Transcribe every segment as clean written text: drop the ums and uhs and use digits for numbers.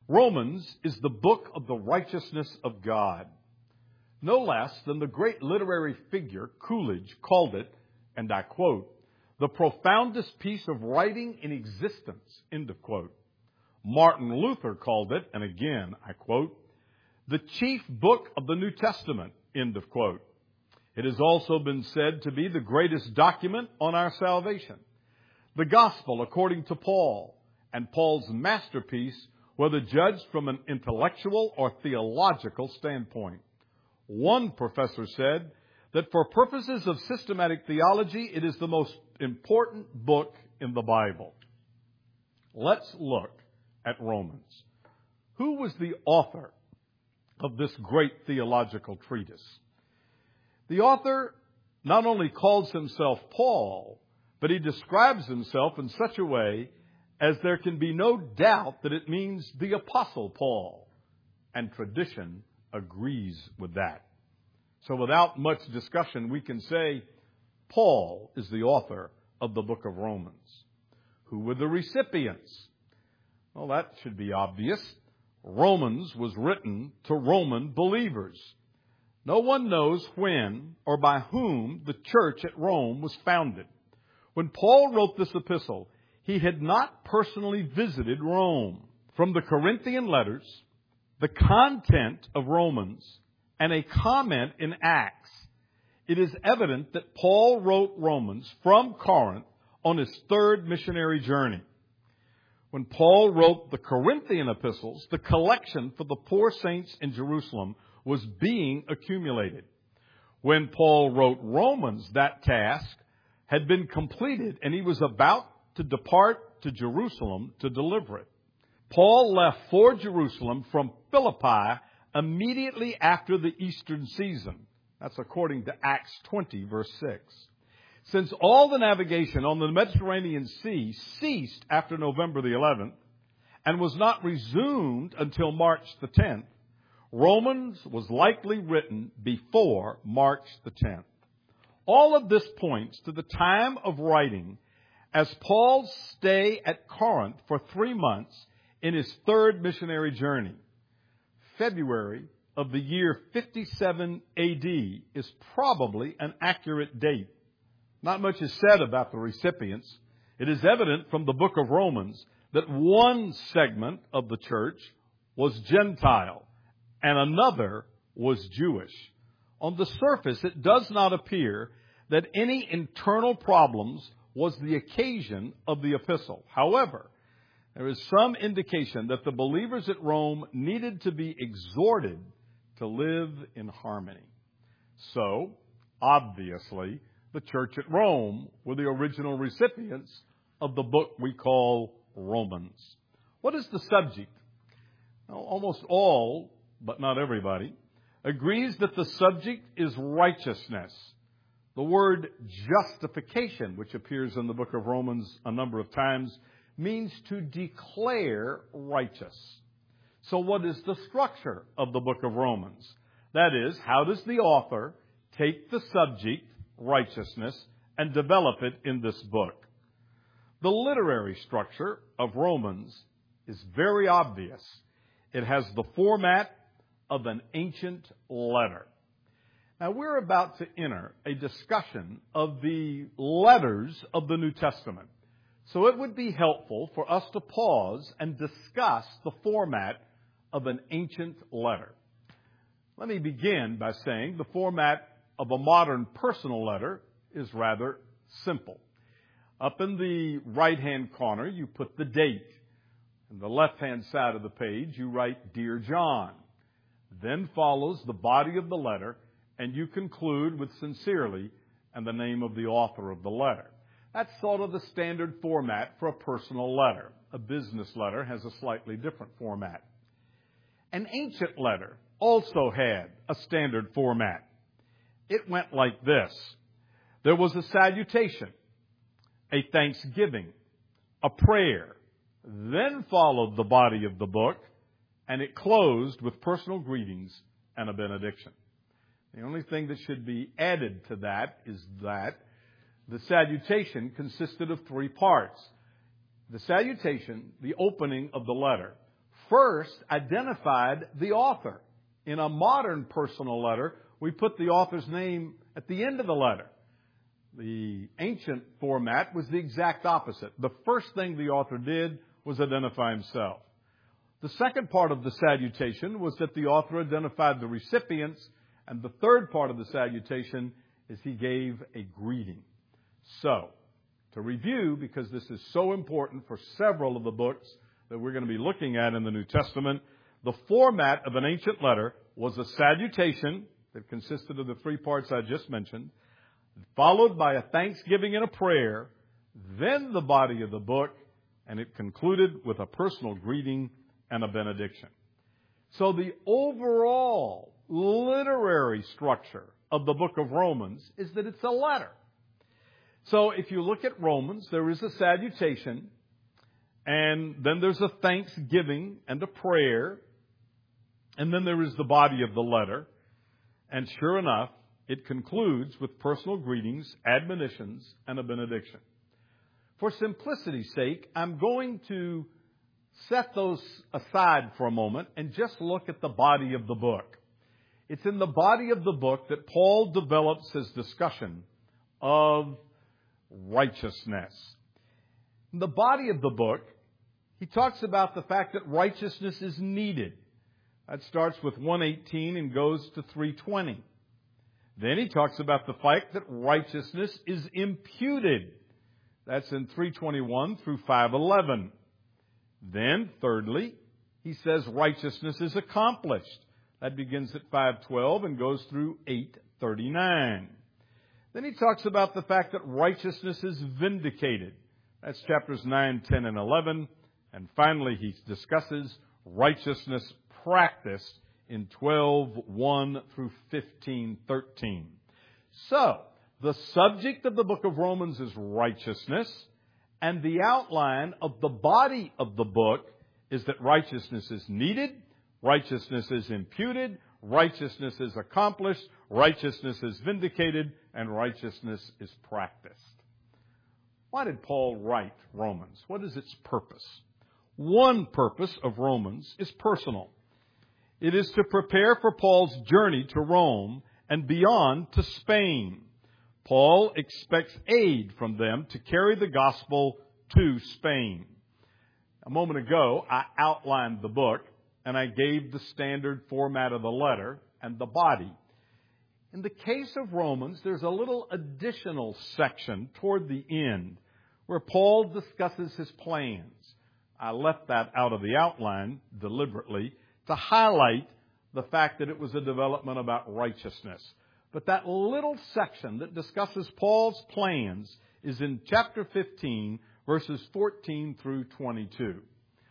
Romans is the book of the righteousness of God. No less than the great literary figure Coolidge called it, and I quote, the profoundest piece of writing in existence, end of quote. Martin Luther called it, and again I quote, the chief book of the New Testament, end of quote. It has also been said to be the greatest document on our salvation. The gospel according to Paul, and Paul's masterpiece, whether judged from an intellectual or theological standpoint. One professor said that for purposes of systematic theology, it is the most important book in the Bible. Let's look at Romans. Who was the author of this great theological treatise? The author not only calls himself Paul, but he describes himself in such a way as there can be no doubt that it means the Apostle Paul. And tradition agrees with that. So without much discussion, we can say Paul is the author of the book of Romans. Who were the recipients? Well, that should be obvious. Romans was written to Roman believers. No one knows when or by whom the church at Rome was founded. When Paul wrote this epistle, he had not personally visited Rome. From the Corinthian letters, the content of Romans, and a comment in Acts, it is evident that Paul wrote Romans from Corinth on his third missionary journey. When Paul wrote the Corinthian epistles, the collection for the poor saints in Jerusalem was being accumulated. When Paul wrote Romans, that task had been completed, and he was about to depart to Jerusalem to deliver it. Paul left for Jerusalem from Philippi immediately after the Eastern season. That's according to Acts 20, verse 6. Since all the navigation on the Mediterranean Sea ceased after November the 11th and was not resumed until March the 10th, Romans was likely written before March the 10th. All of this points to the time of writing as Paul's stay at Corinth for 3 months in his third missionary journey. February of the year 57 AD is probably an accurate date. Not much is said about the recipients. It is evident from the book of Romans that one segment of the church was Gentile and another was Jewish. On the surface, it does not appear that any internal problems was the occasion of the epistle. However, there is some indication that the believers at Rome needed to be exhorted to live in harmony. So, obviously, the church at Rome were the original recipients of the book we call Romans. What is the subject? Well, almost all, but not everybody, agrees that the subject is righteousness. The word justification, which appears in the book of Romans a number of times, means to declare righteous. So what is the structure of the book of Romans? That is, how does the author take the subject, righteousness, and develop it in this book? The literary structure of Romans is very obvious. It has the format of an ancient letter. Now, we're about to enter a discussion of the letters of the New Testament. So it would be helpful for us to pause and discuss the format of an ancient letter. Let me begin by saying the format of a modern personal letter is rather simple. Up in the right-hand corner, you put the date. On the left-hand side of the page, you write, Dear John. Then follows the body of the letter, and you conclude with sincerely and the name of the author of the letter. That's sort of the standard format for a personal letter. A business letter has a slightly different format. An ancient letter also had a standard format. It went like this. There was a salutation, a thanksgiving, a prayer, then followed the body of the book, and it closed with personal greetings and a benediction. The only thing that should be added to that is that the salutation consisted of 3 parts. The salutation, the opening of the letter, first identified the author. In a modern personal letter, we put the author's name at the end of the letter. The ancient format was the exact opposite. The first thing the author did was identify himself. The second part of the salutation was that the author identified the recipients, and the third part of the salutation is he gave a greeting. So, to review, because this is so important for several of the books that we're going to be looking at in the New Testament, the format of an ancient letter was a salutation that consisted of the three parts I just mentioned, followed by a thanksgiving and a prayer, then the body of the book, and it concluded with a personal greeting and a benediction. So the overall literary structure of the book of Romans is that it's a letter. So if you look at Romans, there is a salutation, and then there's a thanksgiving and a prayer, and then there is the body of the letter. And sure enough, it concludes with personal greetings, admonitions, and a benediction. For simplicity's sake, I'm going to set those aside for a moment and just look at the body of the book. It's in the body of the book that Paul develops his discussion of righteousness. In the body of the book, he talks about the fact that righteousness is needed. That starts with 1:18 and goes to 3:20. Then he talks about the fact that righteousness is imputed. That's in 3:21 through 5:11. Then, thirdly, he says righteousness is accomplished. That begins at 5:12 and goes through 8:39. Then he talks about the fact that righteousness is vindicated. That's chapters 9, 10, and 11. And finally, he discusses righteousness practiced in 12:1 through 15:13. So, the subject of the book of Romans is righteousness, and the outline of the body of the book is that righteousness is needed, righteousness is imputed, righteousness is accomplished, righteousness is vindicated, and righteousness is practiced. Why did Paul write Romans? What is its purpose? One purpose of Romans is personal. It is to prepare for Paul's journey to Rome and beyond to Spain. Paul expects aid from them to carry the gospel to Spain. A moment ago, I outlined the book, and I gave the standard format of the letter and the body. In the case of Romans, there's a little additional section toward the end where Paul discusses his plans. I left that out of the outline deliberately to highlight the fact that it was a development about righteousness. But that little section that discusses Paul's plans is in chapter 15, verses 14 through 22.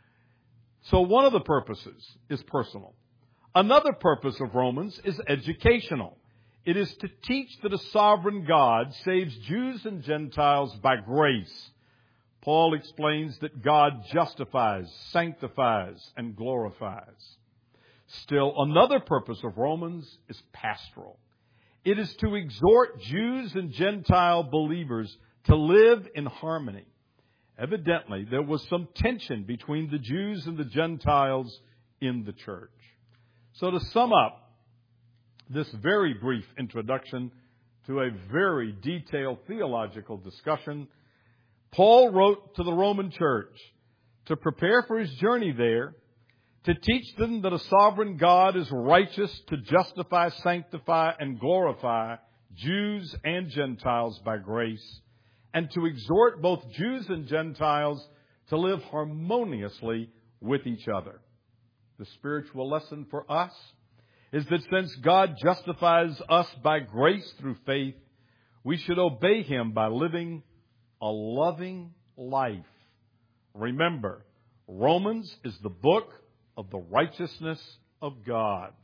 So one of the purposes is personal. Another purpose of Romans is educational. It is to teach that a sovereign God saves Jews and Gentiles by grace. Paul explains that God justifies, sanctifies, and glorifies. Still, another purpose of Romans is pastoral. It is to exhort Jews and Gentile believers to live in harmony. Evidently, there was some tension between the Jews and the Gentiles in the church. So to sum up this very brief introduction to a very detailed theological discussion, Paul wrote to the Roman church to prepare for his journey there, to teach them that a sovereign God is righteous to justify, sanctify, and glorify Jews and Gentiles by grace, and to exhort both Jews and Gentiles to live harmoniously with each other. The spiritual lesson for us is that since God justifies us by grace through faith, we should obey Him by living a loving life. Remember, Romans is the book of the righteousness of God.